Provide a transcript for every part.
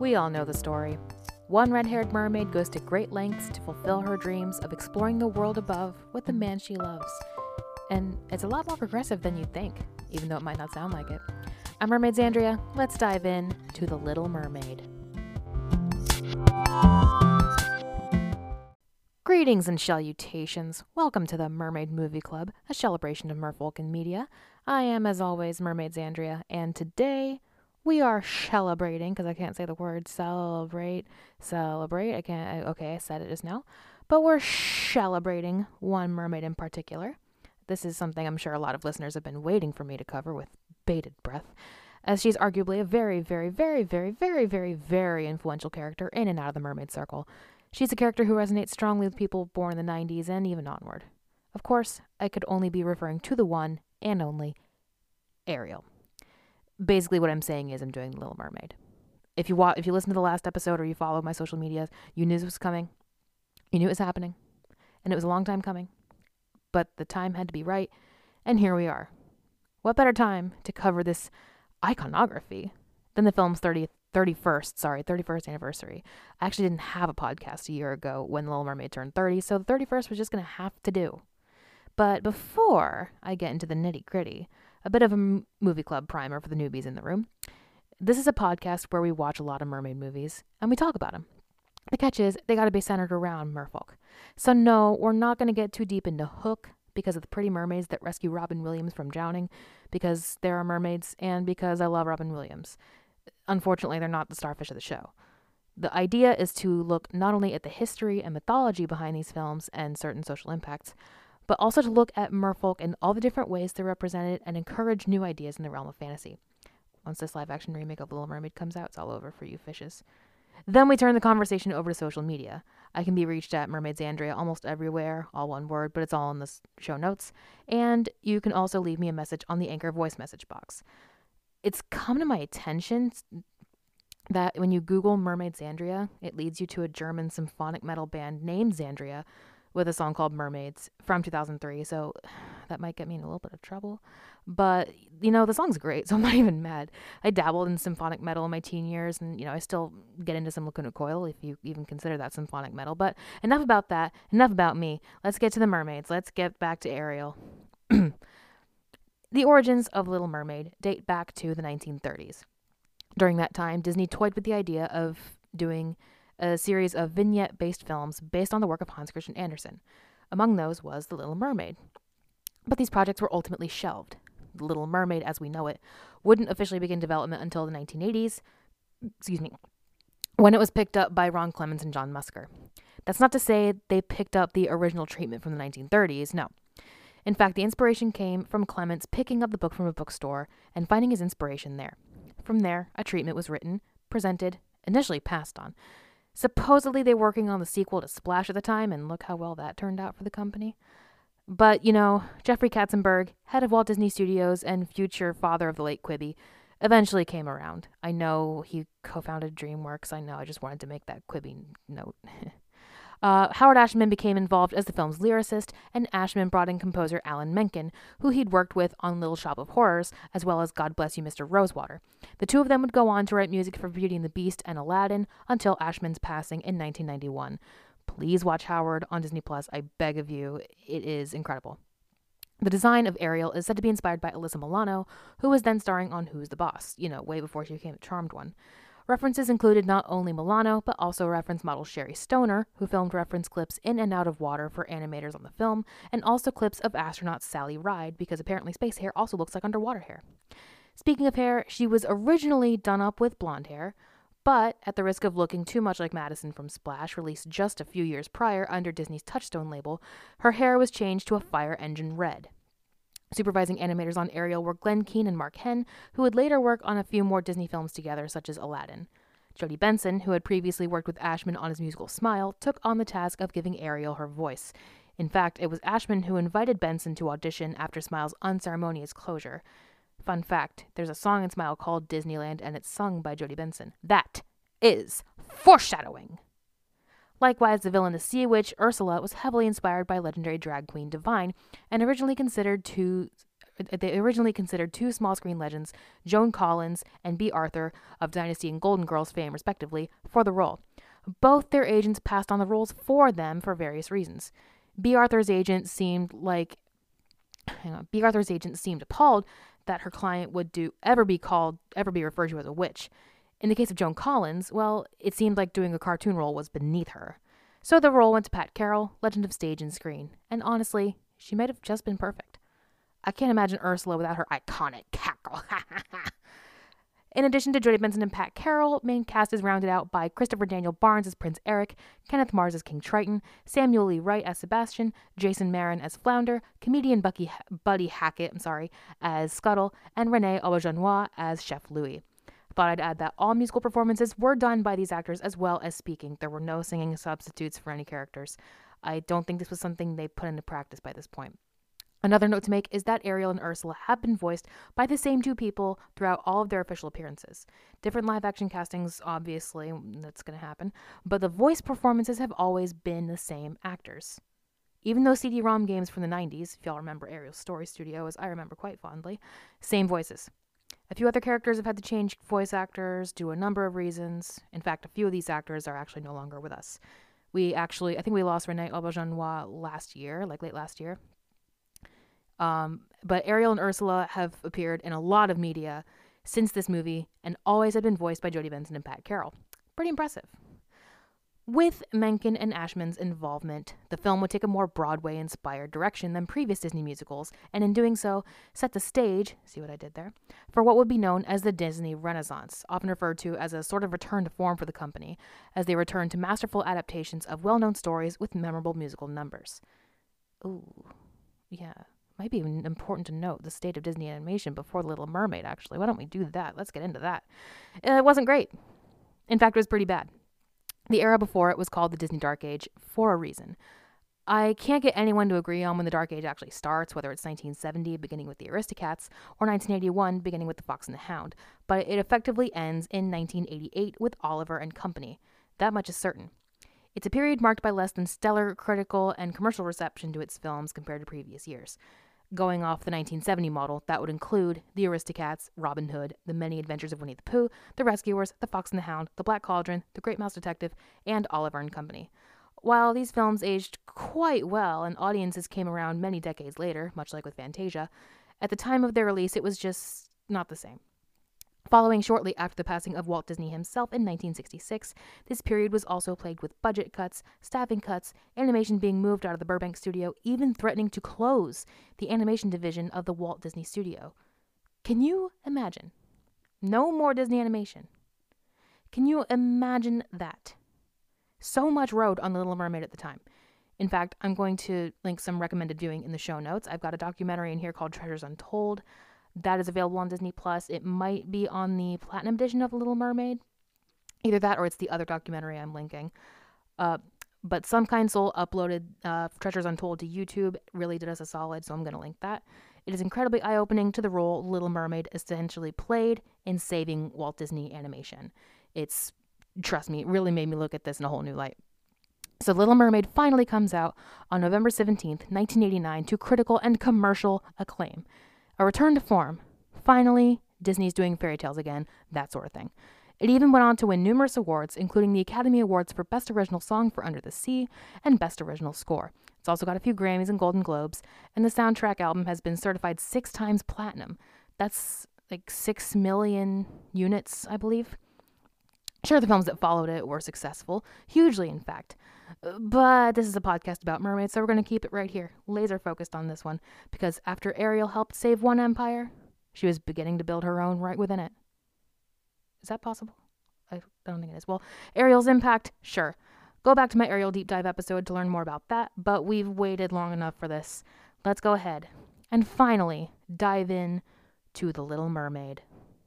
We all know the story. One red-haired mermaid goes to great lengths to fulfill her dreams of exploring the world above with the man she loves. And it's a lot more progressive than you'd think, even though it might not sound like it. I'm Mermaid Zandria. Let's dive in to The Little Mermaid. Greetings and salutations. Welcome to the Mermaid Movie Club, a celebration of merfolk and media. I am, as always, Mermaid Zandria, and today we are celebrating, because I can't say the word celebrate. I said it just now. But we're celebrating one mermaid in particular. This is something I'm sure a lot of listeners have been waiting for me to cover with bated breath, as she's arguably a very, very, very, very, very, very, very influential character in and out of the mermaid circle. She's a character who resonates strongly with people born in the 90s and even onward. Of course, I could only be referring to the one and only Ariel. Basically, what I'm saying is I'm doing The Little Mermaid. If you listen to the last episode or you follow my social media, you knew this was coming. You knew it was happening. And it was a long time coming. But the time had to be right, and here we are. What better time to cover this iconography than the film's 31st anniversary. I actually didn't have a podcast a year ago when The Little Mermaid turned 30, so the 31st was just going to have to do. But before I get into the nitty-gritty, a bit of a movie club primer for the newbies in the room. This is a podcast where we watch a lot of mermaid movies, and we talk about them. The catch is, they got to be centered around merfolk. So no, we're not going to get too deep into Hook because of the pretty mermaids that rescue Robin Williams from drowning, because there are mermaids, and because I love Robin Williams. Unfortunately, they're not the starfish of the show. The idea is to look not only at the history and mythology behind these films and certain social impacts, but also to look at merfolk and all the different ways they're represented and encourage new ideas in the realm of fantasy. Once this live-action remake of Little Mermaid comes out, it's all over for you fishes. Then we turn the conversation over to social media. I can be reached at Mermaid Zandria almost everywhere, all one word, but it's all in the show notes. And you can also leave me a message on the Anchor voice message box. It's come to my attention that when you Google Mermaid Zandria, it leads you to a German symphonic metal band named Zandria with a song called Mermaids from 2003. So that might get me in a little bit of trouble. But, the song's great, so I'm not even mad. I dabbled in symphonic metal in my teen years, and, I still get into some Lacuna Coil, if you even consider that symphonic metal. But enough about that. Enough about me. Let's get to the mermaids. Let's get back to Ariel. The origins of Little Mermaid date back to the 1930s. During that time, Disney toyed with the idea of doing a series of vignette-based films based on the work of Hans Christian Andersen. Among those was The Little Mermaid. But these projects were ultimately shelved. The Little Mermaid, as we know it, wouldn't officially begin development until the 1980s, when it was picked up by Ron Clements and John Musker. That's not to say they picked up the original treatment from the 1930s, no. In fact, the inspiration came from Clements picking up the book from a bookstore and finding his inspiration there. From there, a treatment was written, presented, initially passed on. Supposedly they were working on the sequel to Splash at the time, and look how well that turned out for the company. But, Jeffrey Katzenberg, head of Walt Disney Studios and future father of the late Quibi, eventually came around. I know he co-founded DreamWorks. I just wanted to make that Quibi note. Howard Ashman became involved as the film's lyricist, and Ashman brought in composer Alan Menken, who he'd worked with on Little Shop of Horrors, as well as God Bless You, Mr. Rosewater. The two of them would go on to write music for Beauty and the Beast and Aladdin until Ashman's passing in 1991. Please watch Howard on Disney+, I beg of you. It is incredible. The design of Ariel is said to be inspired by Alyssa Milano, who was then starring on Who's the Boss, way before she became the Charmed one. References included not only Milano, but also reference model Sherry Stoner, who filmed reference clips in and out of water for animators on the film, and also clips of astronaut Sally Ride, because apparently space hair also looks like underwater hair. Speaking of hair, she was originally done up with blonde hair, but at the risk of looking too much like Madison from Splash, released just a few years prior under Disney's Touchstone label, her hair was changed to a fire engine red. Supervising animators on Ariel were Glenn Keane and Mark Henn, who would later work on a few more Disney films together, such as Aladdin. Jodie Benson, who had previously worked with Ashman on his musical Smile, took on the task of giving Ariel her voice. In fact, it was Ashman who invited Benson to audition after Smile's unceremonious closure. Fun fact, there's a song in Smile called Disneyland, and it's sung by Jodie Benson. That is foreshadowing! Likewise, the villainous sea witch, Ursula, was heavily inspired by legendary drag queen Divine, and originally considered to they originally considered two small screen legends, Joan Collins and Bea Arthur of Dynasty and Golden Girls fame, respectively, for the role. Both their agents passed on the roles for them for various reasons. Bea Arthur's agent seemed appalled that her client would ever be referred to as a witch. In the case of Joan Collins, well, it seemed like doing a cartoon role was beneath her. So the role went to Pat Carroll, legend of stage and screen. And honestly, she might have just been perfect. I can't imagine Ursula without her iconic cackle. In addition to Jodie Benson and Pat Carroll, main cast is rounded out by Christopher Daniel Barnes as Prince Eric, Kenneth Mars as King Triton, Samuel Lee Wright as Sebastian, Jason Marin as Flounder, comedian Buddy Hackett as Scuttle, and Renee Auberjonois as Chef Louis. Thought I'd add that all musical performances were done by these actors as well as speaking. There were no singing substitutes for any characters. I don't think this was something they put into practice by this point. Another note to make is that Ariel and Ursula have been voiced by the same two people throughout all of their official appearances. Different live-action castings, obviously, that's going to happen, but the voice performances have always been the same actors. Even those CD-ROM games from the 90s, if y'all remember Ariel's Story Studio, as I remember quite fondly, same voices. A few other characters have had to change voice actors due to a number of reasons. In fact, a few of these actors are actually no longer with us. I think we lost Renee Auberjonois late last year. But Ariel and Ursula have appeared in a lot of media since this movie and always have been voiced by Jodie Benson and Pat Carroll. Pretty impressive. With Menken and Ashman's involvement, the film would take a more Broadway-inspired direction than previous Disney musicals, and in doing so, set the stage, see what I did there, for what would be known as the Disney Renaissance, often referred to as a sort of return to form for the company, as they returned to masterful adaptations of well-known stories with memorable musical numbers. Ooh, yeah. Might be important to note the state of Disney animation before The Little Mermaid, actually. Why don't we do that? Let's get into that. It wasn't great. In fact, it was pretty bad. The era before it was called the Disney Dark Age for a reason. I can't get anyone to agree on when the Dark Age actually starts, whether it's 1970, beginning with the Aristocats, or 1981, beginning with The Fox and the Hound, but it effectively ends in 1988 with Oliver and Company. That much is certain. It's a period marked by less than stellar critical and commercial reception to its films compared to previous years. Going off the 1970 model, that would include The Aristocats, Robin Hood, The Many Adventures of Winnie the Pooh, The Rescuers, The Fox and the Hound, The Black Cauldron, The Great Mouse Detective, and Oliver and Company. While these films aged quite well and audiences came around many decades later, much like with Fantasia, at the time of their release it was just not the same. Following shortly after the passing of Walt Disney himself in 1966, this period was also plagued with budget cuts, staffing cuts, animation being moved out of the Burbank studio, even threatening to close the animation division of the Walt Disney Studio. Can you imagine? No more Disney animation. Can you imagine that? So much rode on The Little Mermaid at the time. In fact, I'm going to link some recommended viewing in the show notes. I've got a documentary in here called Treasures Untold. That is available on Disney+. It might be on the Platinum edition of The Little Mermaid. Either that or it's the other documentary I'm linking. But Some Kind Soul uploaded Treasures Untold to YouTube. Really did us a solid, so I'm going to link that. It is incredibly eye-opening to the role Little Mermaid essentially played in saving Walt Disney animation. It's, trust me, it really made me look at this in a whole new light. So Little Mermaid finally comes out on November 17th, 1989 to critical and commercial acclaim. A return to form. Finally, Disney's doing fairy tales again, that sort of thing. It even went on to win numerous awards, including the Academy Awards for Best Original Song for Under the Sea and Best Original Score. It's also got a few Grammys and Golden Globes, and the soundtrack album has been certified 6 times platinum. That's like 6 million units, I believe. Sure, the films that followed it were successful, hugely in fact. But this is a podcast about mermaids, so we're going to keep it right here, laser focused on this one, because after Ariel helped save one empire, she was beginning to build her own right within it. Is that possible? I don't think it is. Well, Ariel's impact, sure. Go back to my Ariel deep dive episode to learn more about that, but we've waited long enough for this. Let's go ahead and finally dive in to The Little Mermaid.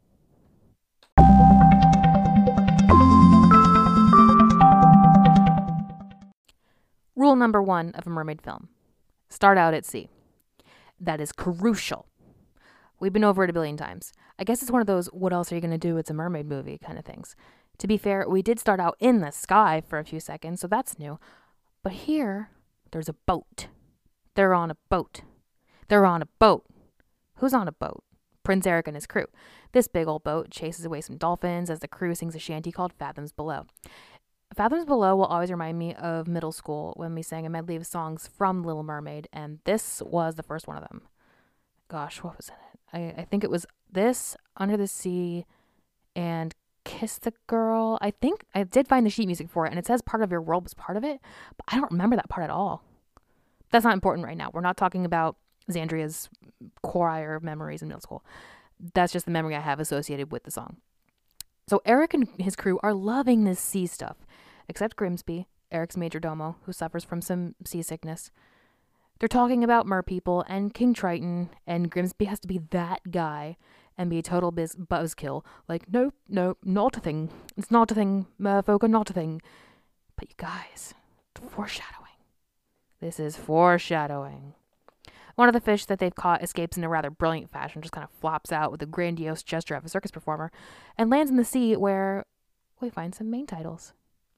Rule number 1 of a mermaid film. Start out at sea. That is crucial. We've been over it a billion times. I guess it's one of those, what else are you going to do? It's a mermaid movie kind of things. To be fair, we did start out in the sky for a few seconds, so that's new. But here, there's a boat. They're on a boat. They're on a boat. Who's on a boat? Prince Eric and his crew. This big old boat chases away some dolphins as the crew sings a shanty called Fathoms Below. Fathoms Below will always remind me of middle school when we sang a medley of songs from Little Mermaid, and this was the first one of them. Gosh, what was in it? I think it was this, Under the Sea, and Kiss the Girl. I think I did find the sheet music for it, and it says Part of Your World was part of it, but I don't remember that part at all. That's not important right now. We're not talking about Xandria's choir memories in middle school. That's just the memory I have associated with the song. So Eric and his crew are loving this sea stuff, except Grimsby, Eric's major domo, who suffers from some seasickness. They're talking about merpeople and King Triton, and Grimsby has to be that guy and be a total buzzkill. Like, nope, not a thing. It's not a thing, merfolk are not a thing. But you guys, foreshadowing. This is foreshadowing. One of the fish that they've caught escapes in a rather brilliant fashion, just kind of flops out with a grandiose gesture of a circus performer, and lands in the sea where we find some main titles.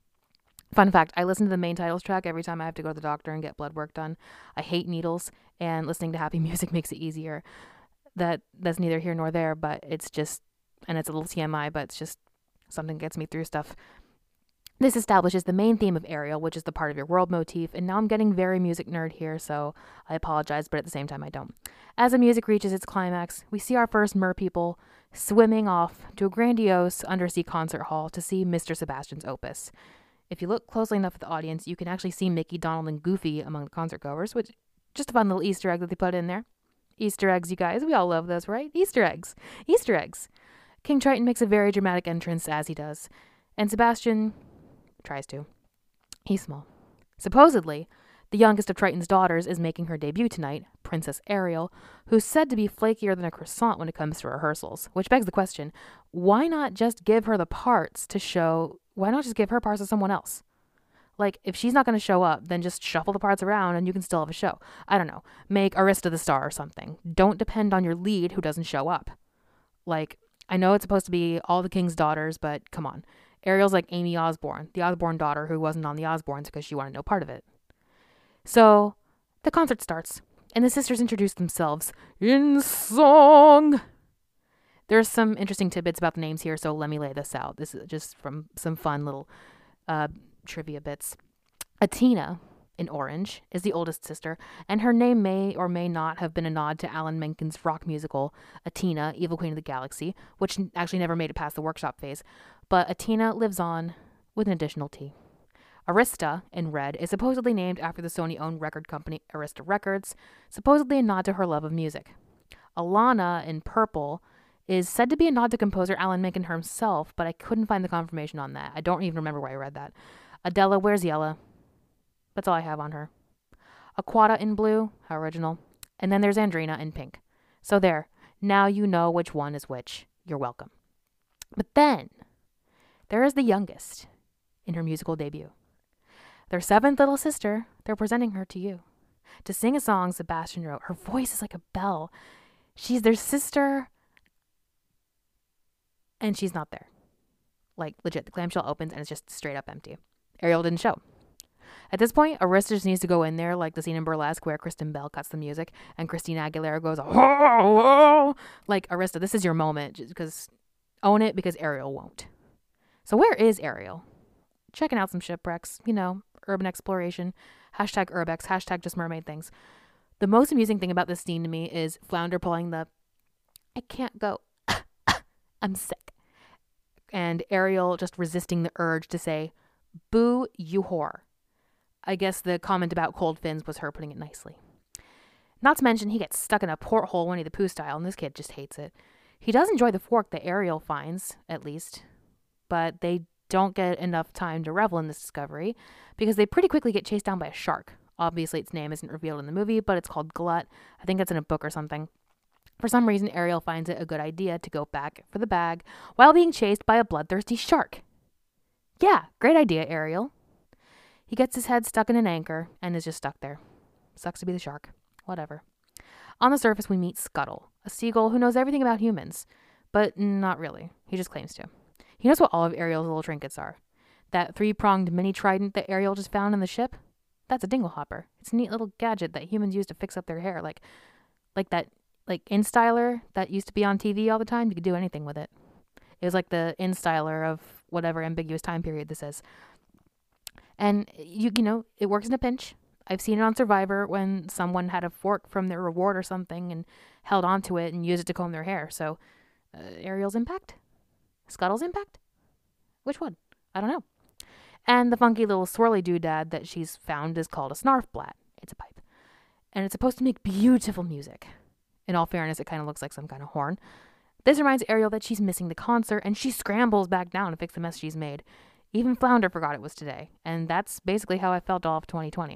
Fun fact, I listen to the main titles track every time I have to go to the doctor and get blood work done. I hate needles, and listening to happy music makes it easier. That's neither here nor there, but it's just, and it's a little TMI, but it's just something that gets me through stuff. This establishes the main theme of Ariel, which is the Part of Your World motif, and now I'm getting very music nerd here, so I apologize, but at the same time I don't. As the music reaches its climax, we see our first merpeople swimming off to a grandiose undersea concert hall to see Mr. Sebastian's opus. If you look closely enough at the audience, you can actually see Mickey, Donald, and Goofy among the concert goers, which just a fun little Easter egg that they put in there. Easter eggs, you guys. We all love those, right? Easter eggs. Easter eggs. King Triton makes a very dramatic entrance as he does, and Sebastian tries to. He's small. Supposedly, the youngest of Triton's daughters is making her debut tonight, Princess Ariel, who's said to be flakier than a croissant when it comes to rehearsals, which begs the question, why not just give her the parts to show, why not just give her parts to someone else? Like, if she's not going to show up, then just shuffle the parts around and you can still have a show. I don't know. Make Arista the star or something. Don't depend on your lead who doesn't show up. Like, I know it's supposed to be all the king's daughters, but come on. Ariel's like Amy Osborne, the Osborne daughter who wasn't on the Osbournes because she wanted no part of it. So, the concert starts, and the sisters introduce themselves in song. There's some interesting tidbits about the names here, so let me lay this out. This is just from some fun little trivia bits. Atina, in orange, is the oldest sister, and her name may or may not have been a nod to Alan Menken's rock musical, Atina, Evil Queen of the Galaxy, which actually never made it past the workshop phase. But Atina lives on with an additional T. Arista, in red, is supposedly named after the Sony-owned record company Arista Records, supposedly a nod to her love of music. Alana, in purple, is said to be a nod to composer Alan Menken himself, but I couldn't find the confirmation on that. I don't even remember where I read that. Adela wears yellow. That's all I have on her. Aquata in blue, how original. And then there's Andrina in pink. So there, now you know which one is which. You're welcome. But then, there is the youngest in her musical debut. Their seventh little sister, they're presenting her to you. To sing a song Sebastian wrote. Her voice is like a bell. She's their sister, and she's not there. Like, legit, the clamshell opens and it's just straight up empty. Ariel didn't show. At this point, Arista just needs to go in there like the scene in Burlesque where Kristen Bell cuts the music and Christina Aguilera goes, oh, oh. Like, Arista, this is your moment. Just because own it, because Ariel won't. So where is Ariel? Checking out some shipwrecks, urban exploration, hashtag urbex, hashtag just mermaid things. The most amusing thing about this scene to me is Flounder pulling the, I can't go, I'm sick. And Ariel just resisting the urge to say, boo, you whore. I guess the comment about cold fins was her putting it nicely. Not to mention, he gets stuck in a porthole Winnie the Pooh style, and this kid just hates it. He does enjoy the fork that Ariel finds, at least, but they don't get enough time to revel in this discovery because they pretty quickly get chased down by a shark. Obviously, its name isn't revealed in the movie, but it's called Glut. I think it's in a book or something. For some reason, Ariel finds it a good idea to go back for the bag while being chased by a bloodthirsty shark. Yeah, great idea, Ariel. He gets his head stuck in an anchor and is just stuck there. Sucks to be the shark. Whatever. On the surface, we meet Scuttle, a seagull who knows everything about humans, but not really. He just claims to. He knows what all of Ariel's little trinkets are. That 3-pronged mini trident that Ariel just found in the ship, that's a dinglehopper. It's a neat little gadget that humans use to fix up their hair, like that like InStyler that used to be on TV all the time. You could do anything with it. It was like the InStyler of whatever ambiguous time period this is. And you know, it works in a pinch. I've seen it on Survivor when someone had a fork from their reward or something and held onto it and used it to comb their hair. So, Ariel's impact? Scuttle's impact? Which one? I don't know. And the funky little swirly doodad that she's found is called a snarfblat. It's a pipe. And it's supposed to make beautiful music. In all fairness, it kind of looks like some kind of horn. This reminds Ariel that she's missing the concert, and she scrambles back down to fix the mess she's made. Even Flounder forgot it was today. And that's basically how I felt all of 2020.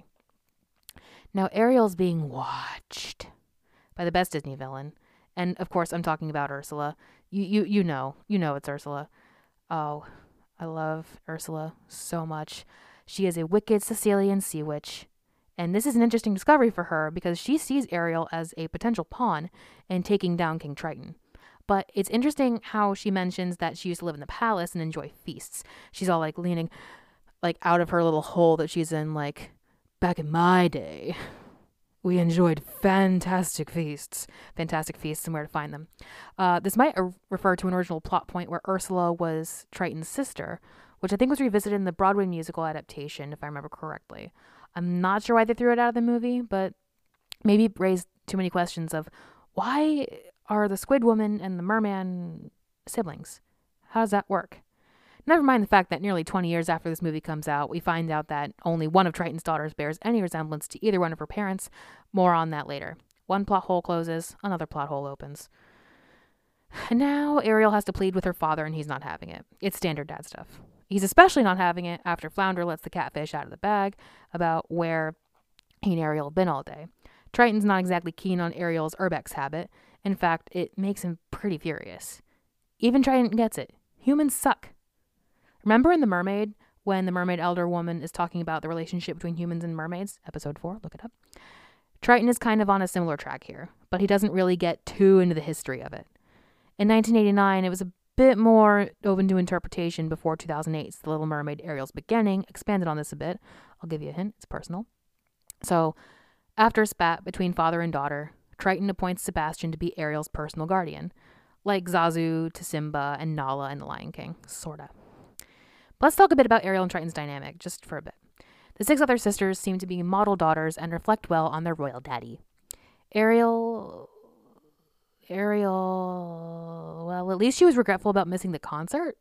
Now, Ariel's being watched by the best Disney villain. And, of course, I'm talking about Ursula. You know it's Ursula. Oh, I love Ursula so much. She is a wicked Sicilian sea witch. And this is an interesting discovery for her because she sees Ariel as a potential pawn in taking down King Triton. But it's interesting how she mentions that she used to live in the palace and enjoy feasts. She's all like leaning like out of her little hole that she's in, like, back in my day, we enjoyed fantastic feasts and where to find them. This might refer to an original plot point where Ursula was Triton's sister, which I think was revisited in the Broadway musical adaptation, if I remember correctly. I'm not sure why they threw it out of the movie, but maybe raised too many questions of why are the Squid Woman and the Merman siblings? How does that work? Never mind the fact that nearly 20 years after this movie comes out, we find out that only one of Triton's daughters bears any resemblance to either one of her parents. More on that later. One plot hole closes, another plot hole opens. And now Ariel has to plead with her father and he's not having it. It's standard dad stuff. He's especially not having it after Flounder lets the catfish out of the bag about where he and Ariel have been all day. Triton's not exactly keen on Ariel's urbex habit. In fact, it makes him pretty furious. Even Triton gets it. Humans suck. Remember in The Mermaid, when the mermaid elder woman is talking about the relationship between humans and mermaids? Episode 4, look it up. Triton is kind of on a similar track here, but he doesn't really get too into the history of it. In 1989, it was a bit more open to interpretation before 2008's The Little Mermaid, Ariel's Beginning expanded on this a bit. I'll give you a hint, it's personal. So, after a spat between father and daughter, Triton appoints Sebastian to be Ariel's personal guardian, like Zazu to Simba and Nala in The Lion King, sorta. But let's talk a bit about Ariel and Triton's dynamic, just for a bit. The 6 other sisters seem to be model daughters and reflect well on their royal daddy. Ariel, well, at least she was regretful about missing the concert.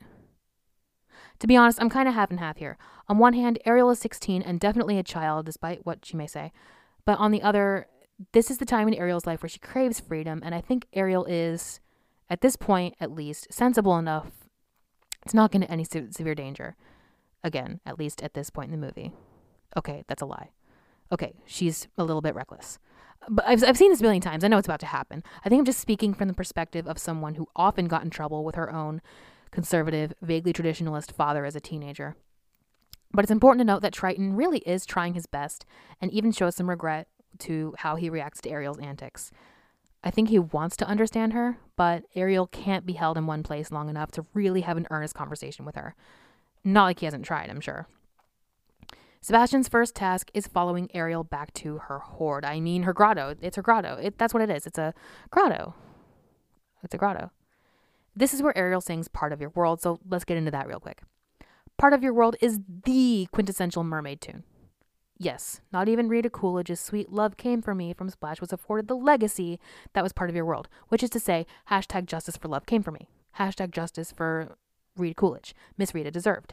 To be honest, I'm kind of half and half here. On one hand, Ariel is 16 and definitely a child, despite what she may say. But on the other, this is the time in Ariel's life where she craves freedom, and I think Ariel is, at this point at least, sensible enough to not get into any severe danger. Again, at least at this point in the movie. Okay, that's a lie. Okay, she's a little bit reckless. But I've seen this a billion times. I know it's about to happen. I think I'm just speaking from the perspective of someone who often got in trouble with her own conservative, vaguely traditionalist father as a teenager. But it's important to note that Triton really is trying his best and even shows some regret to how he reacts to Ariel's antics. I think he wants to understand her, but Ariel can't be held in one place long enough to really have an earnest conversation with her. Not like he hasn't tried, I'm sure. Sebastian's first task is following Ariel back to her hoard. I mean her grotto. It's her grotto. That's what it is. It's a grotto. It's a grotto. This is where Ariel sings Part of Your World, so let's get into that real quick. Part of Your World is the quintessential mermaid tune. Yes, not even Rita Coolidge's Sweet Love Came For Me from Splash was afforded the legacy that was Part of Your World, which is to say, hashtag justice for love came for me. Hashtag justice for Rita Coolidge. Miss Rita deserved.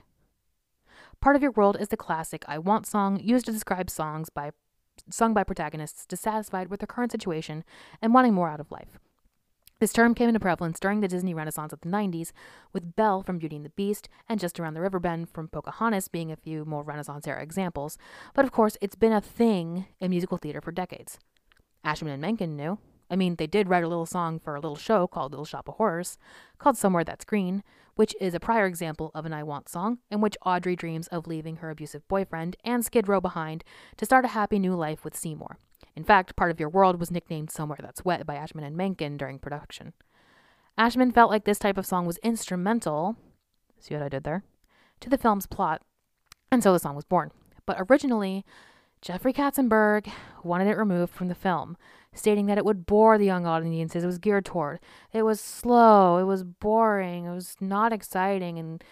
Part of Your World is the classic I Want song used to describe sung by protagonists dissatisfied with their current situation and wanting more out of life. This term came into prevalence during the Disney Renaissance of the 90s, with Belle from Beauty and the Beast and Just Around the River Bend from Pocahontas being a few more Renaissance-era examples. But of course, it's been a thing in musical theater for decades. Ashman and Menken knew. I mean, they did write a little song for a little show called Little Shop of Horrors, called Somewhere That's Green, which is a prior example of an I Want song, in which Audrey dreams of leaving her abusive boyfriend and Skid Row behind to start a happy new life with Seymour. In fact, Part of Your World was nicknamed Somewhere That's Wet by Ashman and Menken during production. Ashman felt like this type of song was instrumental, see what I did there, to the film's plot, and so the song was born. But originally, Jeffrey Katzenberg wanted it removed from the film stating that it would bore the young audiences it was geared toward. It was slow, it was boring, it was not exciting, and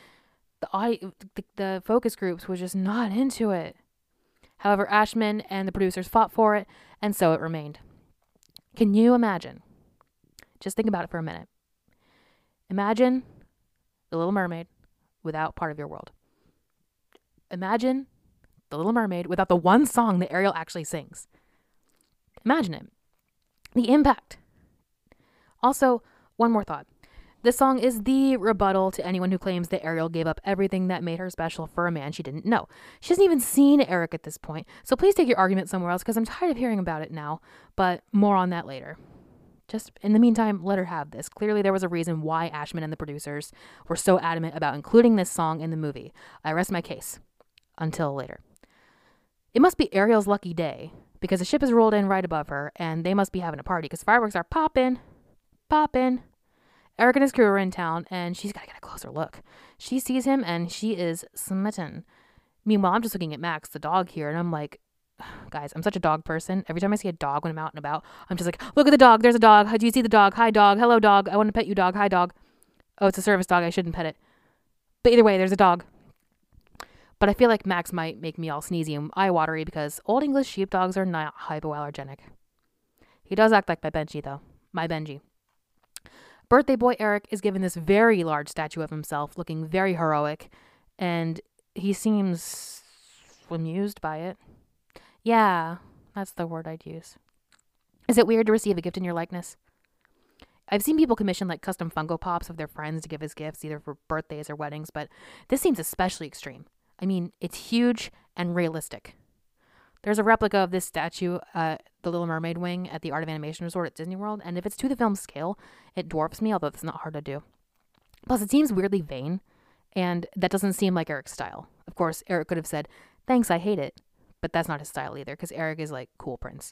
the focus groups was just not into it. However, Ashman and the producers fought for it, and so it remained. Can you imagine? Just think about it for a minute. Imagine The Little Mermaid without part of your world. Imagine The Little Mermaid without the one song that Ariel actually sings. Imagine it. The impact. Also, one more thought. This song is the rebuttal to anyone who claims that Ariel gave up everything that made her special for a man she didn't know. She hasn't even seen Eric at this point, so please take your argument somewhere else because I'm tired of hearing about it now, but more on that later. Just in the meantime, let her have this. Clearly there was a reason why Ashman and the producers were so adamant about including this song in the movie. I rest my case. Until later. It must be Ariel's lucky day because the ship has rolled in right above her and they must be having a party because fireworks are popping. Eric and his crew are in town and she's got to get a closer look. She sees him and she is smitten. Meanwhile, I'm just looking at Max, the dog here, and I'm like, guys, I'm such a dog person. Every time I see a dog when I'm out and about, I'm just like, look at the dog. There's a dog. Do you see the dog? Hi, dog. Hello, dog. I want to pet you, dog. Hi, dog. Oh, it's a service dog. I shouldn't pet it. But either way, there's a dog. But I feel like Max might make me all sneezy and eye-watery because Old English sheepdogs are not hypoallergenic. He does act like my Benji, though. My Benji. Birthday boy Eric is given this very large statue of himself, looking very heroic, and he seems amused by it. Yeah, that's the word I'd use. Is it weird to receive a gift in your likeness? I've seen people commission like custom Funko Pops of their friends to give as gifts, either for birthdays or weddings, but this seems especially extreme. I mean, it's huge and realistic. There's a replica of this statue, the Little Mermaid wing, at the Art of Animation Resort at Disney World, and if it's to the film's scale, it dwarfs me, although it's not hard to do. Plus, it seems weirdly vain, and that doesn't seem like Eric's style. Of course, Eric could have said, thanks, I hate it, but that's not his style either, because Eric is like cool prince.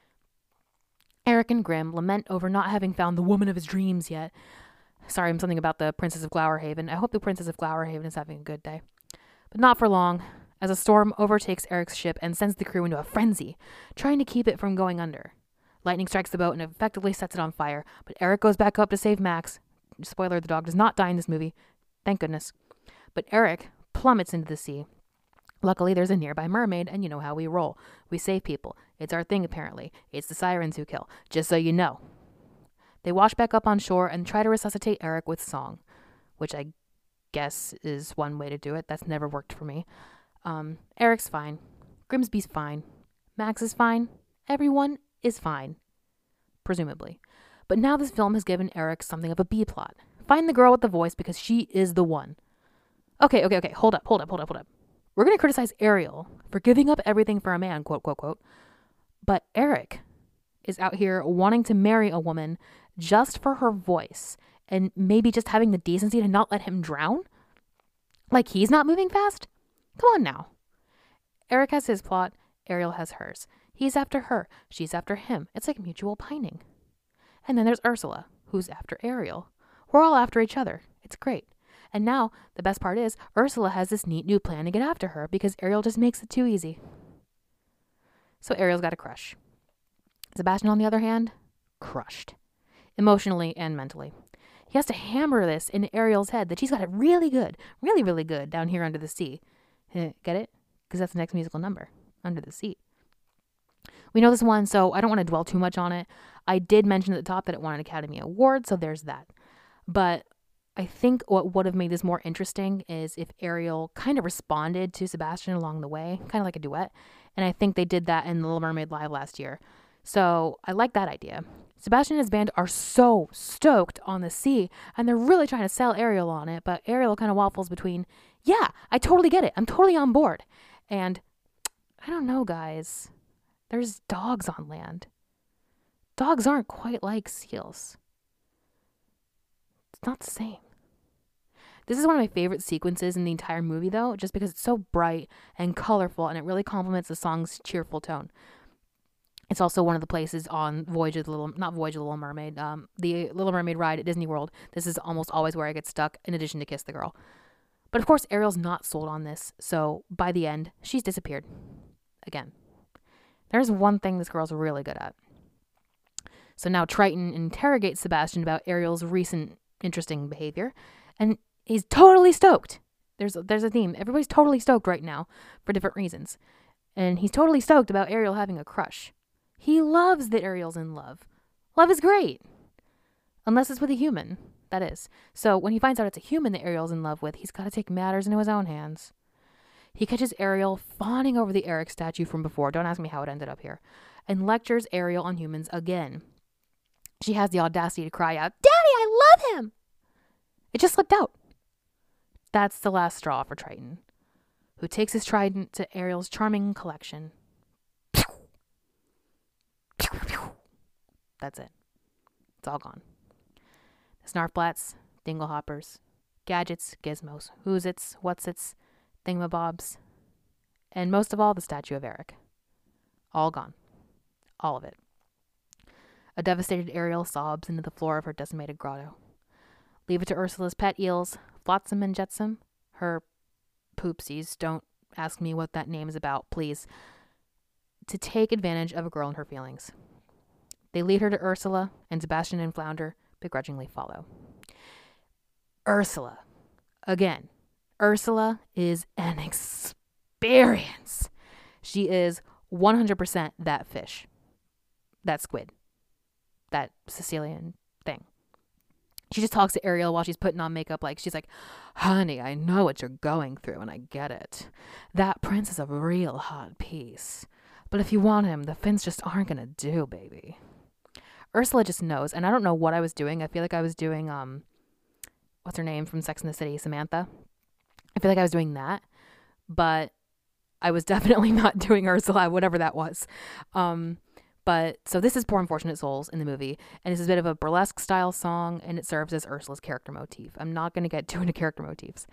Eric and Grimm lament over not having found the woman of his dreams yet. Sorry, I'm something about the Princess of Glowerhaven. I hope the Princess of Glowerhaven is having a good day. But not for long, as a storm overtakes Eric's ship and sends the crew into a frenzy, trying to keep it from going under. Lightning strikes the boat and effectively sets it on fire, but Eric goes back up to save Max. Spoiler, the dog does not die in this movie. Thank goodness. But Eric plummets into the sea. Luckily, there's a nearby mermaid, and you know how we roll. We save people. It's our thing, apparently. It's the sirens who kill, just so you know. They wash back up on shore and try to resuscitate Eric with song, which I guess is one way to do it. That's never worked for me. Eric's fine. Grimsby's fine. Max is fine. Everyone is fine. Presumably. But now this film has given Eric something of a B-plot. Find the girl with the voice because she is the one. Okay. Hold up. We're going to criticize Ariel for giving up everything for a man, quote, quote, quote. But Eric is out here wanting to marry a woman just for her voice and maybe just having the decency to not let him drown? Like he's not moving fast? Come on now. Eric has his plot. Ariel has hers. He's after her. She's after him. It's like mutual pining. And then there's Ursula, who's after Ariel. We're all after each other. It's great. And now, the best part is, Ursula has this neat new plan to get after her because Ariel just makes it too easy. So Ariel's got a crush. Sebastian, on the other hand, crushed. Emotionally and mentally. He has to hammer this in Ariel's head that she's got it really good, really, really good down here under the sea. Get it? Because that's the next musical number, Under the Sea. We know this one, so I don't want to dwell too much on it. I did mention at the top that it won an Academy Award, so there's that. But I think what would have made this more interesting is if Ariel kind of responded to Sebastian along the way, kind of like a duet. And I think they did that in The Little Mermaid Live last year. So I like that idea. Sebastian and his band are so stoked on the sea, and they're really trying to sell Ariel on it, but Ariel kind of waffles between, yeah, I totally get it. I'm totally on board. And I don't know, guys. There's dogs on land. Dogs aren't quite like seals. It's not the same. This is one of my favorite sequences in the entire movie, though, just because it's so bright and colorful, and it really complements the song's cheerful tone. It's also one of the places on Voyage of the Little Mermaid, the Little Mermaid ride at Disney World. This is almost always where I get stuck, in addition to Kiss the Girl. But of course, Ariel's not sold on this, so by the end, she's disappeared. Again. There's one thing this girl's really good at. So now Triton interrogates Sebastian about Ariel's recent interesting behavior, and he's totally stoked. There's a theme. Everybody's totally stoked right now for different reasons. And he's totally stoked about Ariel having a crush. He loves that Ariel's in love. Love is great. Unless it's with a human, that is. So when he finds out it's a human that Ariel's in love with, he's got to take matters into his own hands. He catches Ariel fawning over the Eric statue from before. Don't ask me how it ended up here. And lectures Ariel on humans again. She has the audacity to cry out, "Daddy, I love him!" It just slipped out. That's the last straw for Triton, who takes his trident to Ariel's charming collection. That's it. It's all gone. The Snarflats, Dinglehoppers, Gadgets, Gizmos, Who's-Its, What's-Its, Thingamabobs, and most of all, the statue of Eric. All gone. All of it. A devastated Ariel sobs into the floor of her decimated grotto. Leave it to Ursula's pet eels, Flotsam and Jetsam, her poopsies, don't ask me what that name is about, please, to take advantage of a girl and her feelings. They lead her to Ursula, and Sebastian and Flounder begrudgingly follow. Ursula. Again, Ursula is an experience. She is 100% that fish. That squid. That Sicilian thing. She just talks to Ariel while she's putting on makeup, like she's like, "Honey, I know what you're going through and I get it. That prince is a real hot piece. But if you want him, the fins just aren't going to do, baby." Ursula just knows, and I don't know what I was doing. I feel like I was doing, what's her name from Sex and the City, Samantha. I feel like I was doing that, but I was definitely not doing Ursula, whatever that was. But so this is Poor Unfortunate Souls in the movie, and it's a bit of a burlesque style song, and it serves as Ursula's character motif. I'm not going to get too into character motifs.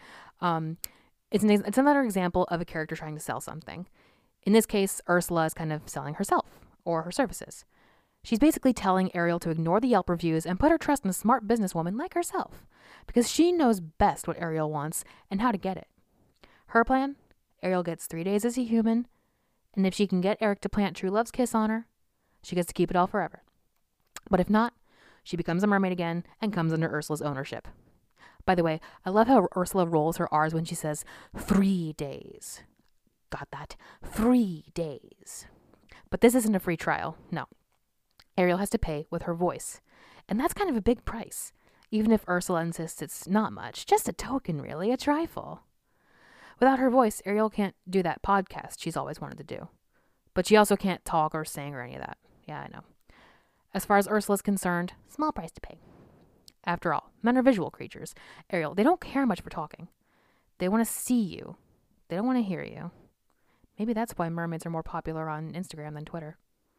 It's another example of a character trying to sell something. In this case, Ursula is kind of selling herself or her services. She's basically telling Ariel to ignore the Yelp reviews and put her trust in a smart businesswoman like herself, because she knows best what Ariel wants and how to get it. Her plan? Ariel gets 3 days as a human, and if she can get Eric to plant true love's kiss on her, she gets to keep it all forever. But if not, she becomes a mermaid again and comes under Ursula's ownership. By the way, I love how Ursula rolls her R's when she says 3 days. Got that? 3 days. But this isn't a free trial. No. Ariel has to pay with her voice. And that's kind of a big price. Even if Ursula insists it's not much. Just a token, really. A trifle. Without her voice, Ariel can't do that podcast she's always wanted to do. But she also can't talk or sing or any of that. Yeah, I know. As far as Ursula's concerned, small price to pay. After all, men are visual creatures. Ariel, they don't care much for talking. They want to see you. They don't want to hear you. Maybe that's why mermaids are more popular on Instagram than Twitter.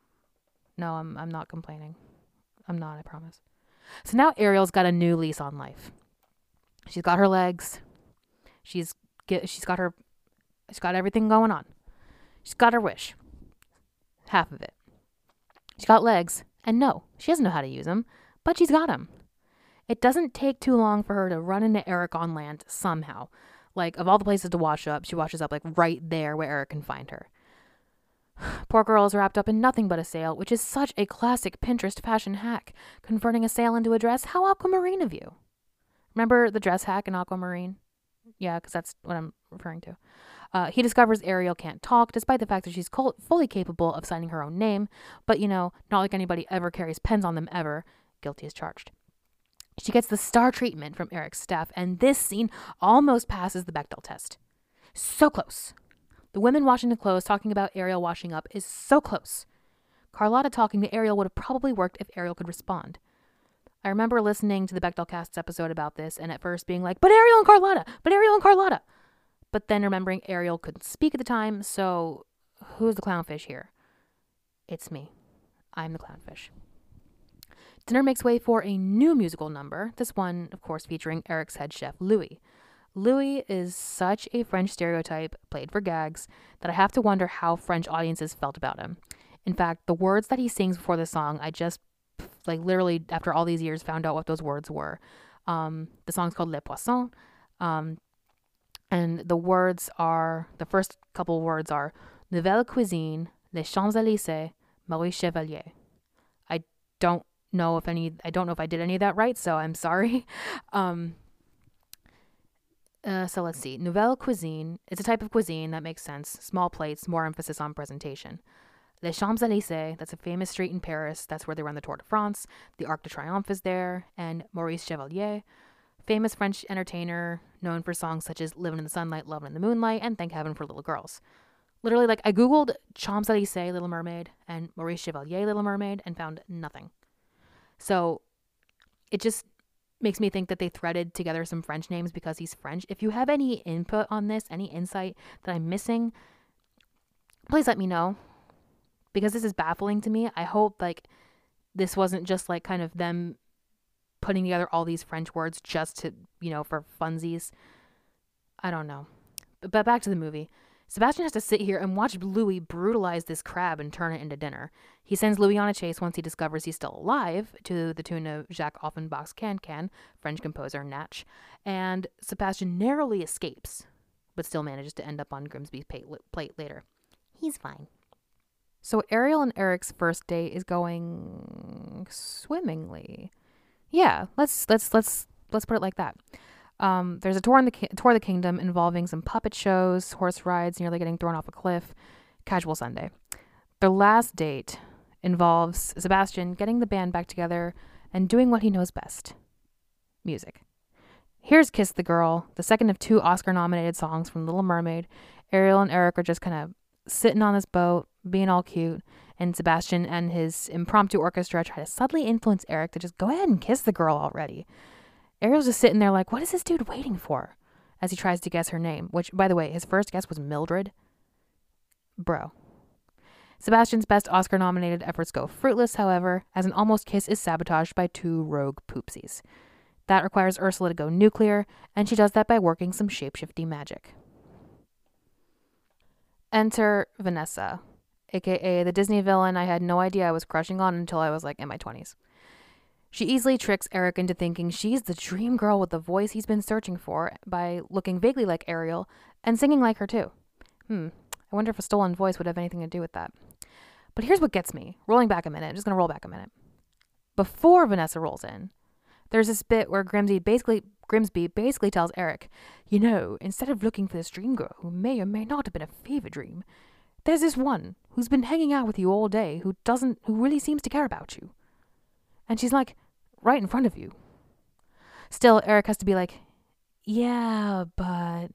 No, I'm not complaining. I'm not, I promise. So now Ariel's got a new lease on life. She's got her legs. She's got everything going on. She's got her wish. Half of it. She's got legs, and no, she doesn't know how to use them, but she's got them. It doesn't take too long for her to run into Eric on land somehow. Like, of all the places to wash up, she washes up like right there where Eric can find her. Poor girl is wrapped up in nothing but a sail, which is such a classic Pinterest fashion hack. Converting a sail into a dress, how aquamarine of you. Remember the dress hack in Aquamarine? Yeah, because that's what I'm referring to. He discovers Ariel can't talk, despite the fact that she's fully capable of signing her own name, but, not like anybody ever carries pens on them ever. Guilty as charged. She gets the star treatment from Eric's staff, and this scene almost passes the Bechdel test. So close. The women washing the clothes talking about Ariel washing up is so close. Carlotta talking to Ariel would have probably worked if Ariel could respond. I remember listening to the Bechdel Casts episode about this, and at first being like, but Ariel and Carlotta! But then remembering Ariel couldn't speak at the time, so who's the clownfish here? It's me. I'm the clownfish. Dinner makes way for a new musical number, this one, of course, featuring Eric's head chef, Louis. Louis is such a French stereotype, played for gags, that I have to wonder how French audiences felt about him. In fact, the words that he sings before the song, I just, literally, after all these years, found out what those words were. The song's called Les Poissons, and the first couple words are Nouvelle Cuisine, Les Champs-Élysées, Maurice Chevalier. I don't know if I did any of that right, so I'm sorry. So let's see. Nouvelle cuisine. It's a type of cuisine that makes sense. Small plates, more emphasis on presentation. Les Champs-Élysées, that's a famous street in Paris. That's where they run the Tour de France. The Arc de Triomphe is there. And Maurice Chevalier, famous French entertainer known for songs such as Living in the Sunlight, Loving in the Moonlight, and Thank Heaven for Little Girls. Literally, like, I Googled Champs-Élysées Little Mermaid and Maurice Chevalier Little Mermaid and found nothing. So it just makes me think that they threaded together some French names because he's French. If you have any input on this, any insight that I'm missing, please let me know, because this is baffling to me. I hope like this wasn't just like kind of them putting together all these French words just to, for funsies. I don't know. But back to the movie. Sebastian has to sit here and watch Louis brutalize this crab and turn it into dinner. He sends Louis on a chase once he discovers he's still alive, to the tune of Jacques Offenbach's Can-Can, French composer Natch, and Sebastian narrowly escapes, but still manages to end up on Grimsby's plate later. He's fine. So Ariel and Eric's first date is going swimmingly. Yeah, let's put it like that. There's a tour of the kingdom involving some puppet shows, horse rides, nearly getting thrown off a cliff. Casual Sunday. Their last date involves Sebastian getting the band back together and doing what he knows best: music. Here's Kiss the Girl, the second of 2 Oscar-nominated songs from Little Mermaid. Ariel and Eric are just kind of sitting on this boat, being all cute, and Sebastian and his impromptu orchestra try to subtly influence Eric to just go ahead and kiss the girl already. Ariel's just sitting there like, what is this dude waiting for? As he tries to guess her name, which, by the way, his first guess was Mildred. Bro. Sebastian's best Oscar-nominated efforts go fruitless, however, as an almost kiss is sabotaged by 2 rogue poopsies. That requires Ursula to go nuclear, and she does that by working some shapeshifty magic. Enter Vanessa, aka the Disney villain I had no idea I was crushing on until I was like in my 20s. She easily tricks Eric into thinking she's the dream girl with the voice he's been searching for by looking vaguely like Ariel and singing like her too. I wonder if a stolen voice would have anything to do with that. But here's what gets me. Rolling back a minute. I'm just going to roll back a minute. Before Vanessa rolls in, there's this bit where Grimsby basically tells Eric, instead of looking for this dream girl who may or may not have been a fever dream, there's this one who's been hanging out with you all day who really seems to care about you. And she's like, right in front of you. Still, Eric has to be like, yeah, but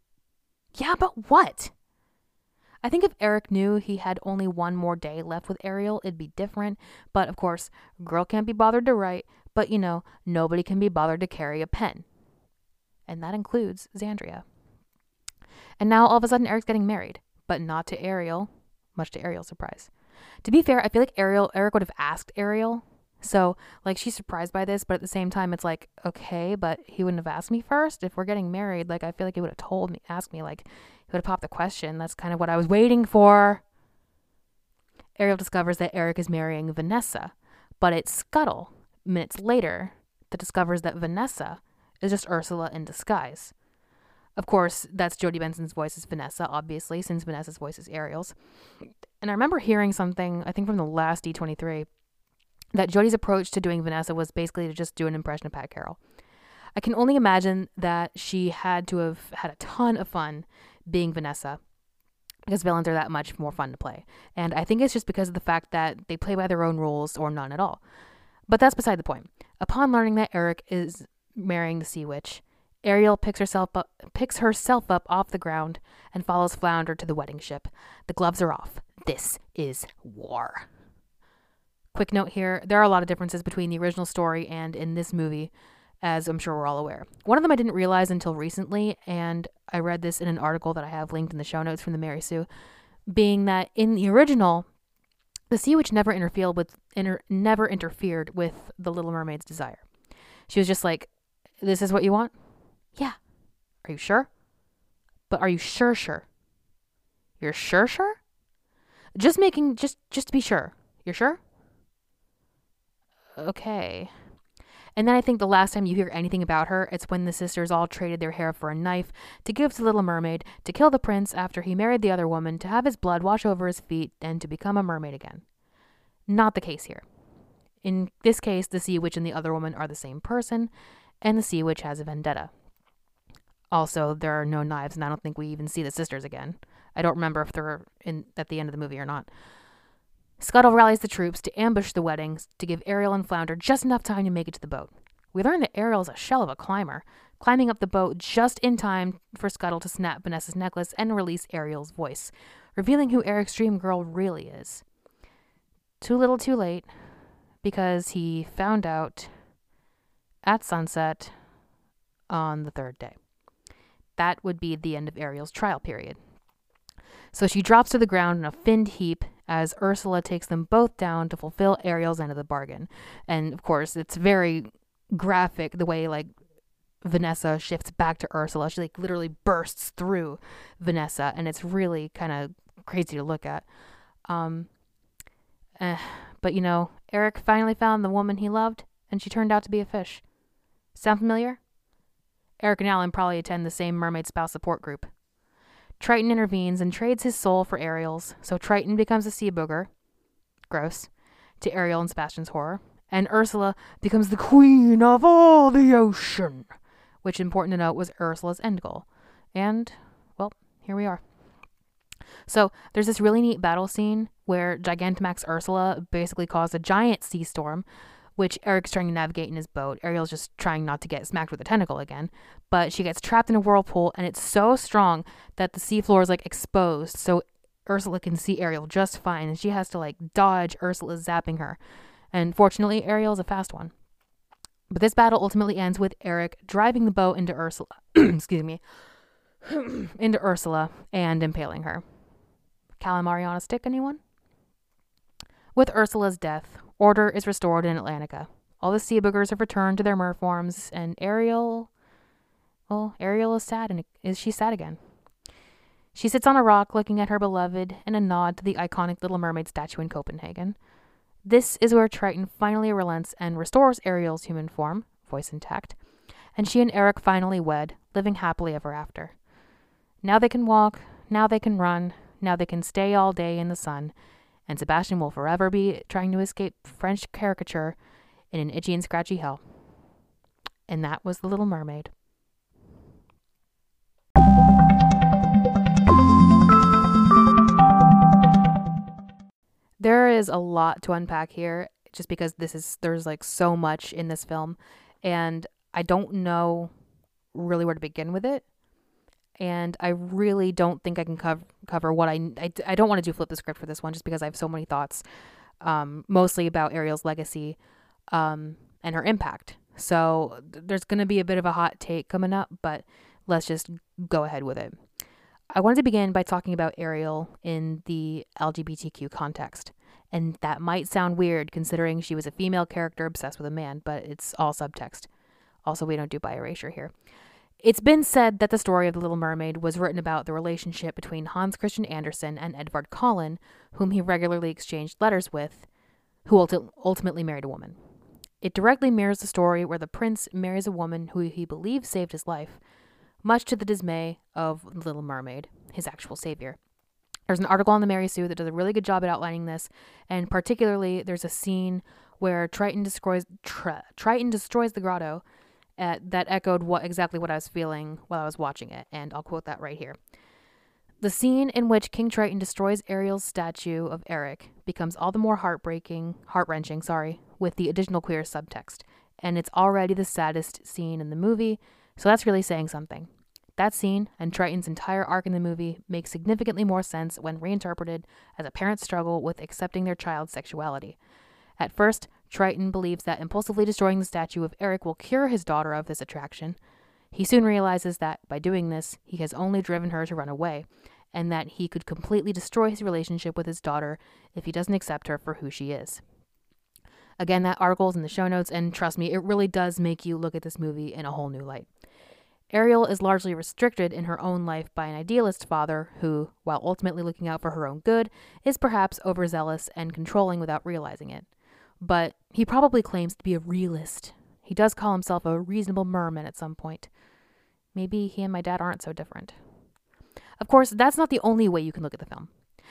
what? I think if Eric knew he had only one more day left with Ariel, it'd be different. But of course, girl can't be bothered to write, but nobody can be bothered to carry a pen. And that includes Xandria. And now all of a sudden Eric's getting married, but not to Ariel, much to Ariel's surprise. To be fair, I feel like Eric would have asked Ariel. So, like, she's surprised by this, but at the same time, it's like, okay, but he wouldn't have asked me first. If we're getting married, like, I feel like he would have asked me, like, he would have popped the question. That's kind of what I was waiting for. Ariel discovers that Eric is marrying Vanessa, but it's Scuttle, minutes later, that discovers that Vanessa is just Ursula in disguise. Of course, that's Jodie Benson's voice as Vanessa, obviously, since Vanessa's voice is Ariel's. And I remember hearing something, I think from the last D23, that Jodie's approach to doing Vanessa was basically to just do an impression of Pat Carroll. I can only imagine that she had to have had a ton of fun being Vanessa, because villains are that much more fun to play. And I think it's just because of the fact that they play by their own rules or none at all. But that's beside the point. Upon learning that Eric is marrying the Sea Witch, Ariel picks herself up off the ground and follows Flounder to the wedding ship. The gloves are off. This is war. Quick note here, there are a lot of differences between the original story and in this movie, as I'm sure we're all aware. One of them I didn't realize until recently, and I read this in an article that I have linked in the show notes from the Mary Sue, being that in the original, the Sea Witch never interfered with the Little Mermaid's desire. She was just like, this is what you want? Yeah. Are you sure? But are you sure? You're sure? Just to be sure. You're sure? Okay. And then I think the last time you hear anything about her, it's when the sisters all traded their hair for a knife to give to Little Mermaid, to kill the prince after he married the other woman, to have his blood wash over his feet, and to become a mermaid again. Not the case here. In this case, the Sea Witch and the other woman are the same person, and the Sea Witch has a vendetta. Also, there are no knives, and I don't think we even see the sisters again. I don't remember if they're at the end of the movie or not. Scuttle rallies the troops to ambush the weddings to give Ariel and Flounder just enough time to make it to the boat. We learn that Ariel's a shell of a climber, climbing up the boat just in time for Scuttle to snap Vanessa's necklace and release Ariel's voice, revealing who Eric's dream girl really is. Too little too late, because he found out at sunset on the third day. That would be the end of Ariel's trial period. So she drops to the ground in a finned heap as Ursula takes them both down to fulfill Ariel's end of the bargain. And of course, it's very graphic the way Vanessa shifts back to Ursula. She literally bursts through Vanessa, and it's really kind of crazy to look at. But Eric finally found the woman he loved, and she turned out to be a fish. Sound familiar? Eric and Alan probably attend the same mermaid spouse support group. Triton intervenes and trades his soul for Ariel's, so Triton becomes a sea booger. Gross. To Ariel and Sebastian's horror. And Ursula becomes the queen of all the ocean, which, important to note, was Ursula's end goal. And, well, here we are. So there's this really neat battle scene where Gigantamax Ursula basically caused a giant sea storm, which Eric's trying to navigate in his boat. Ariel's just trying not to get smacked with a tentacle again. But she gets trapped in a whirlpool, and it's so strong that the seafloor is exposed, so Ursula can see Ariel just fine, and she has to dodge Ursula zapping her. And fortunately, Ariel's a fast one. But this battle ultimately ends with Eric driving the boat into Ursula, excuse me, into Ursula and impaling her. Calamari on a stick, anyone? With Ursula's death, order is restored in Atlantica. All the sea boogers have returned to their merforms, and Ariel is sad, and she's sad again. She sits on a rock looking at her beloved in a nod to the iconic Little Mermaid statue in Copenhagen. This is where Triton finally relents and restores Ariel's human form, voice intact, and she and Eric finally wed, living happily ever after. Now they can walk, now they can run, now they can stay all day in the sun, and Sebastian will forever be trying to escape French caricature in an itchy and scratchy hell. And that was The Little Mermaid. There is a lot to unpack here, just because there's so much in this film, and I don't know really where to begin with it. And I really don't think I can cover what I don't want to do flip the script for this one, just because I have so many thoughts, mostly about Ariel's legacy, and her impact. So there's going to be a bit of a hot take coming up, but let's just go ahead with it. I wanted to begin by talking about Ariel in the LGBTQ context. And that might sound weird considering she was a female character obsessed with a man, but it's all subtext. Also, we don't do bi erasure here. It's been said that the story of The Little Mermaid was written about the relationship between Hans Christian Andersen and Edvard Collin, whom he regularly exchanged letters with, who ultimately married a woman. It directly mirrors the story where the prince marries a woman who he believes saved his life, much to the dismay of The Little Mermaid, his actual savior. There's an article on the Mary Sue that does a really good job at outlining this, and particularly there's a scene where Triton destroys the grotto that echoed exactly what I was feeling while I was watching it, and I'll quote that right here. The scene in which King Triton destroys Ariel's statue of Eric becomes all the more heart-wrenching, with the additional queer subtext, and it's already the saddest scene in the movie, so that's really saying something. That scene, and Triton's entire arc in the movie, makes significantly more sense when reinterpreted as a parent's struggle with accepting their child's sexuality. At first, Triton believes that impulsively destroying the statue of Eric will cure his daughter of this attraction. He soon realizes that, by doing this, he has only driven her to run away, and that he could completely destroy his relationship with his daughter if he doesn't accept her for who she is. Again, that article's in the show notes, and trust me, it really does make you look at this movie in a whole new light. Ariel is largely restricted in her own life by an idealist father who, while ultimately looking out for her own good, is perhaps overzealous and controlling without realizing it. But he probably claims to be a realist. He does call himself a reasonable merman at some point. Maybe he and my dad aren't so different. Of course, that's not the only way you can look at the film.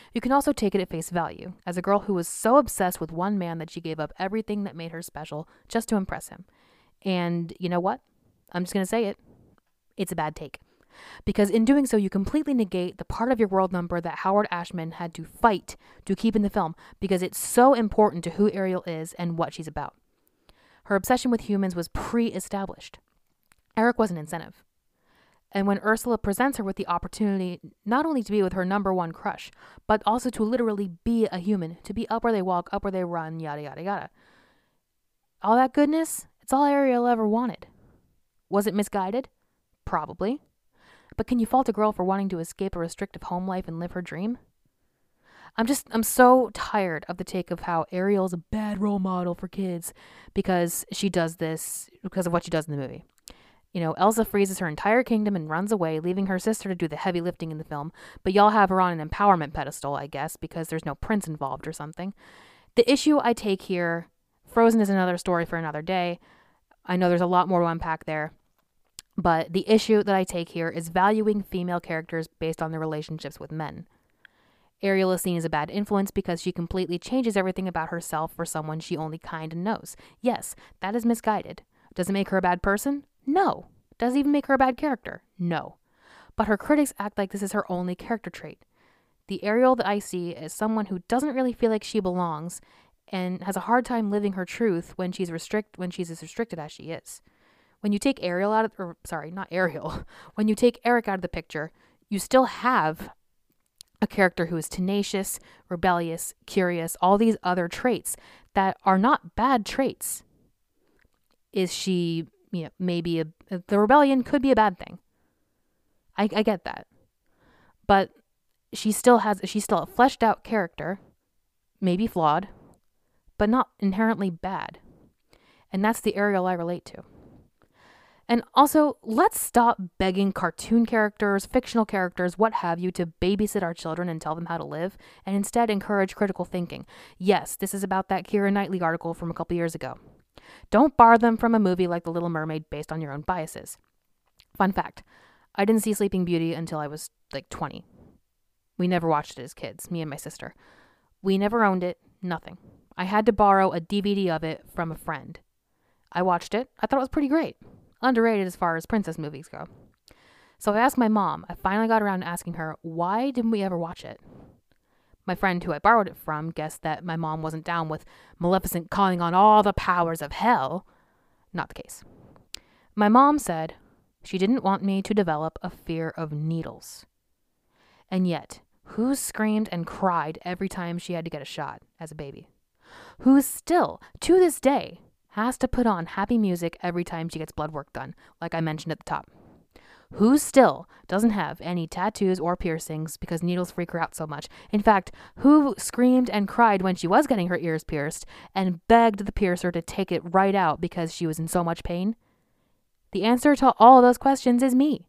You can also take it at face value, as a girl who was so obsessed with one man that she gave up everything that made her special just to impress him. And you know what? I'm just going to say it. It's a bad take. Because in doing so, you completely negate the part of your world number that Howard Ashman had to fight to keep in the film, because it's so important to who Ariel is and what she's about. Her obsession with humans was pre-established. Eric was an incentive. And when Ursula presents her with the opportunity not only to be with her number one crush, but also to literally be a human, to be up where they walk, up where they run, yada, yada, yada. All that goodness, it's all Ariel ever wanted. Was it misguided? Probably. But can you fault a girl for wanting to escape a restrictive home life and live her dream? I'm so tired of the take of how Ariel's a bad role model for kids because she does this, because of what she does in the movie. You know, Elsa freezes her entire kingdom and runs away, leaving her sister to do the heavy lifting in the film, but y'all have her on an empowerment pedestal, I guess, because there's no prince involved or something. The issue I take here, Frozen is another story for another day. I know there's a lot more to unpack there, but the issue that I take here is valuing female characters based on their relationships with men. Ariel is seen as a bad influence because she completely changes everything about herself for someone she only kind of knows. Yes, that is misguided. Does it make her a bad person? No. Does it even make her a bad character? No. But her critics act like this is her only character trait. The Ariel that I see is someone who doesn't really feel like she belongs and has a hard time living her truth when she's as restricted as she is. When you take when you take Eric out of the picture, you still have a character who is tenacious, rebellious, curious, all these other traits that are not bad traits. Is she, maybe the rebellion could be a bad thing. I get that. But she's still a fleshed out character, maybe flawed, but not inherently bad. And that's the Ariel I relate to. And also, let's stop begging cartoon characters, fictional characters, what have you, to babysit our children and tell them how to live, and instead encourage critical thinking. Yes, this is about that Keira Knightley article from a couple years ago. Don't bar them from a movie like The Little Mermaid based on your own biases. Fun fact, I didn't see Sleeping Beauty until I was 20. We never watched it as kids, me and my sister. We never owned it, nothing. I had to borrow a DVD of it from a friend. I watched it. I thought it was pretty great. Underrated as far as princess movies go. So I asked my mom. I finally got around to asking her, why didn't we ever watch it? My friend who I borrowed it from guessed that my mom wasn't down with Maleficent calling on all the powers of hell. Not the case. My mom said she didn't want me to develop a fear of needles. And yet, who screamed and cried every time she had to get a shot as a baby? Who still, to this day, has to put on happy music every time she gets blood work done, like I mentioned at the top? Who still doesn't have any tattoos or piercings because needles freak her out so much? In fact, who screamed and cried when she was getting her ears pierced and begged the piercer to take it right out because she was in so much pain? The answer to all of those questions is me.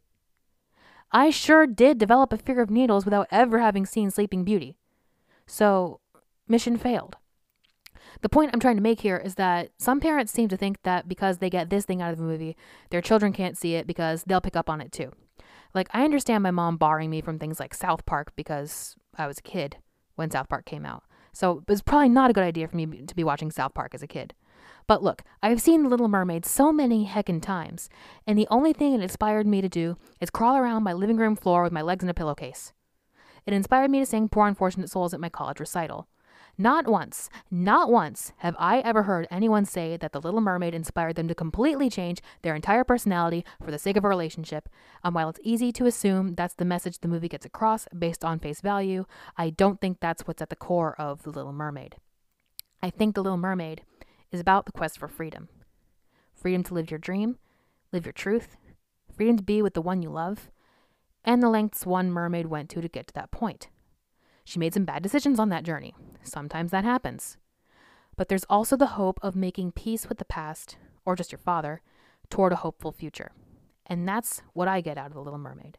I sure did develop a fear of needles without ever having seen Sleeping Beauty. So, mission failed. The point I'm trying to make here is that some parents seem to think that because they get this thing out of the movie, their children can't see it because they'll pick up on it too. Like, I understand my mom barring me from things like South Park because I was a kid when South Park came out. So it was probably not a good idea for me to be watching South Park as a kid. But look, I've seen The Little Mermaid so many heckin' times, and the only thing it inspired me to do is crawl around my living room floor with my legs in a pillowcase. It inspired me to sing Poor Unfortunate Souls at my college recital. Not once have I ever heard anyone say that The Little Mermaid inspired them to completely change their entire personality for the sake of a relationship. And while it's easy to assume that's the message the movie gets across based on face value, I don't think that's what's at the core of The Little Mermaid. I think The Little Mermaid is about the quest for freedom. Freedom to live your dream, live your truth, freedom to be with the one you love, and the lengths one mermaid went to get to that point. She made some bad decisions on that journey. Sometimes that happens. But there's also the hope of making peace with the past, or just your father, toward a hopeful future. And that's what I get out of The Little Mermaid.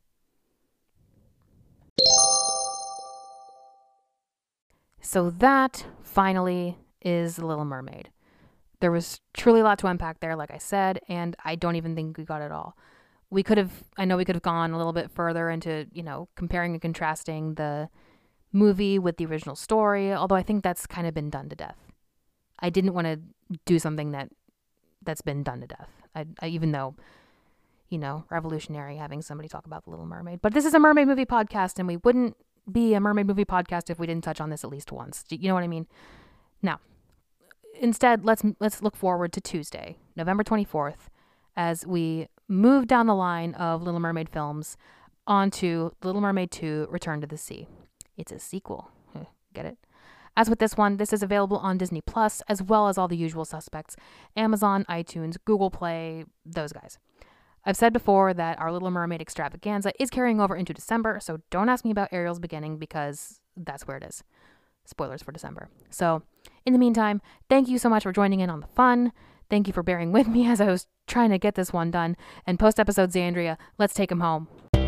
So that, finally, is The Little Mermaid. There was truly a lot to unpack there, like I said, and I don't even think we got it all. I know we could have gone a little bit further into, comparing and contrasting the movie with the original story, although I think that's kind of been done to death. I didn't want to do something that's been done to death. I even though, revolutionary having somebody talk about The Little Mermaid. But this is a mermaid movie podcast, and we wouldn't be a mermaid movie podcast if we didn't touch on this at least once. You know what I mean? Now, instead, let's look forward to Tuesday, November 24th, as we move down the line of Little Mermaid films onto Little Mermaid 2, Return to the Sea. It's a sequel. Get it? As with this one, this is available on Disney Plus, as well as all the usual suspects: Amazon, iTunes, Google Play, those guys. I've said before that our Little Mermaid extravaganza is carrying over into December, so don't ask me about Ariel's beginning because that's where it is. Spoilers for December. So, in the meantime, thank you so much for joining in on the fun. Thank you for bearing with me as I was trying to get this one done. And post-episode Xandria, let's take him home.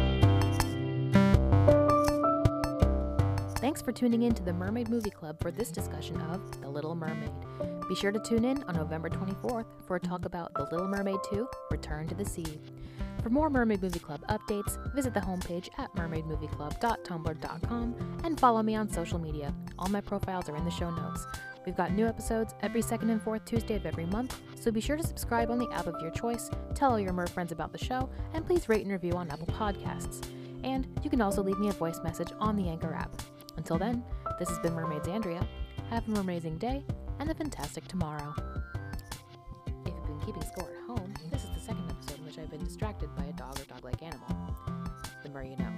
Thanks for tuning in to the Mermaid Movie Club for this discussion of The Little Mermaid. Be sure to tune in on November 24th for a talk about The Little Mermaid 2, Return to the Sea. For more Mermaid Movie Club updates, visit the homepage at mermaidmovieclub.tumblr.com and follow me on social media. All my profiles are in the show notes. We've got new episodes every second and fourth Tuesday of every month, so be sure to subscribe on the app of your choice, tell all your Mer friends about the show, and please rate and review on Apple Podcasts. And you can also leave me a voice message on the Anchor app. Until then, this has been Mermaid Xandria. Have an amazing day and a fantastic tomorrow. If you've been keeping score at home, this is the second episode in which I've been distracted by a dog or dog-like animal. The more you know.